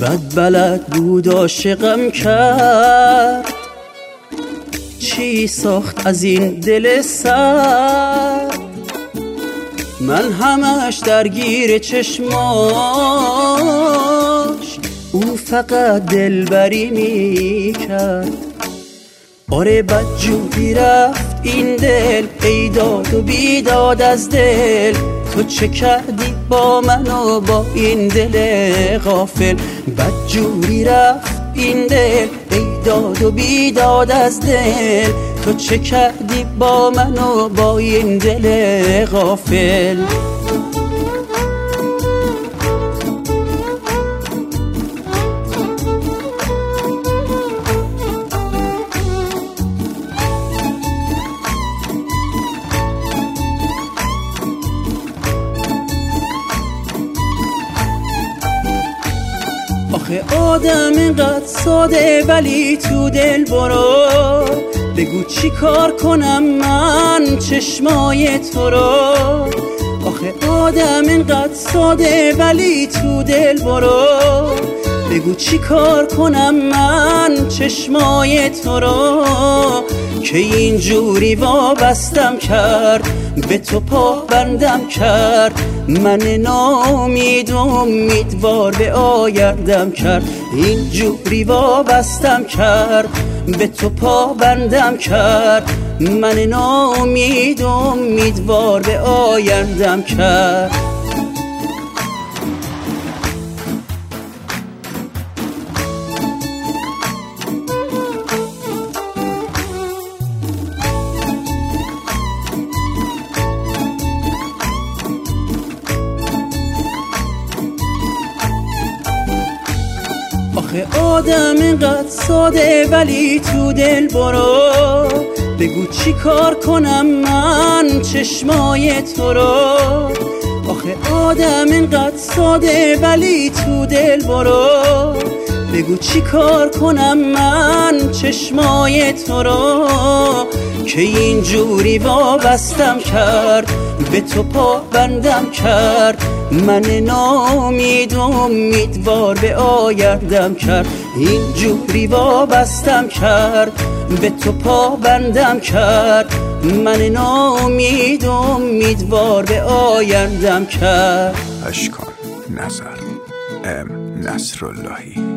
بد بلد بود عاشقم کرد، چی ساخت از این دل سرد. من همش درگیر چشماش، او فقط دلبری میکرد. آره بدجوری رفت این دل، ای داد و بیداد از دل. تو چه کردی با من و با این دل غافل؟ بدجوری رفت این دل، ای داد و بیداد از دل. تو چه کردی با من و با این دل غافل؟ آخه آدم اینقدر ساده ولی تو دل برو. بگو چی کار کنم من چشمای تو رو. آخه آدم اینقدر ساده ولی تو دل برو. بگو چی کار کنم من چشمای تو رو. که اینجوری وابستم کرد، به تو پا بندم کرد. من ناامید و امیدوار به آیندم کرد. اینجوری وابستم کرد، به تو پا بندم کرد. من ناامید و امیدوار به آیندم کرد. آخه آدم اینقدر ساده ولی تو دل برو. بگو چی کار کنم من چشمای تو رو. آخه آدم اینقدر ساده ولی تو دل برو. بگو چی کار کنم من چشمای تو رو. که اینجوری وابستم کرد، به تو پا بندم کرد. من ناامید و امیدوار به آیندم کرد. اینجوری وابستم کرد، به تو پا بندم کرد. من ناامید و امیدوار به آیندم کرد. اشکان نظر ام نصراللهی.